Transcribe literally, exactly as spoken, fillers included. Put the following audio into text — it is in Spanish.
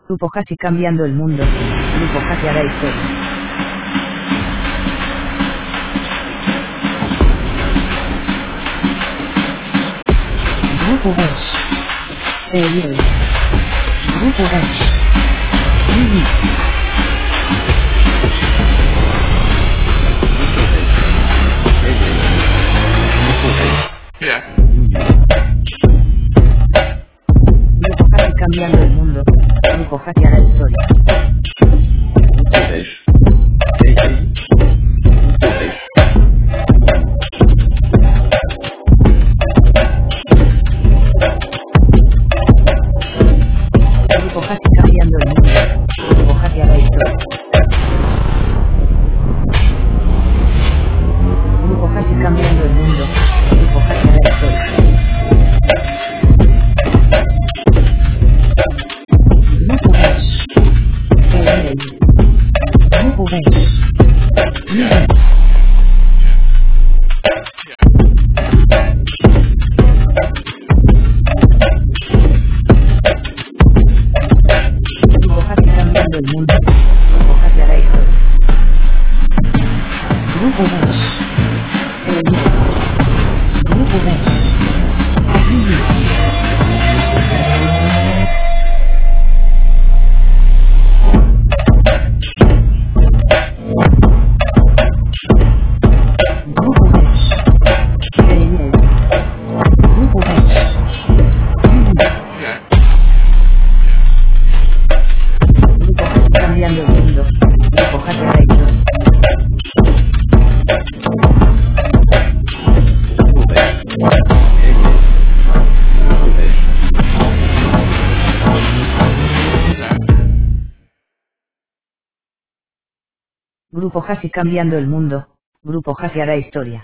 Grupo Hasi cambiando el mundo. Grupo Hasi hará historia. Grupo Hash. Señor. Grupo Hash. Vivi. Yeah. Grupo Hasi cambiando el mundo. Grupo Hasi hará historia. Grupo Hasi cambiando el mundo. Grupo Hasi hará historia. Grupo Hasi cambiando el mundo. Grupo Hasi hará historia. Grupo Hash. Señor. Grupo Hash. Vivi. Grupo Hasi cambiando el mundo. Grupo Hasi hará historia. Grupo Hash. Señor. Grupo Hash. Vivi. Grupo Hash. Señor. Grupo Hash. Vivi. Yeah. Grupo Hasi cambiando el mundo. Grupo Hasi hará historia. Grupo Hasi cambiando el mundo. Grupo Hasi hará historia.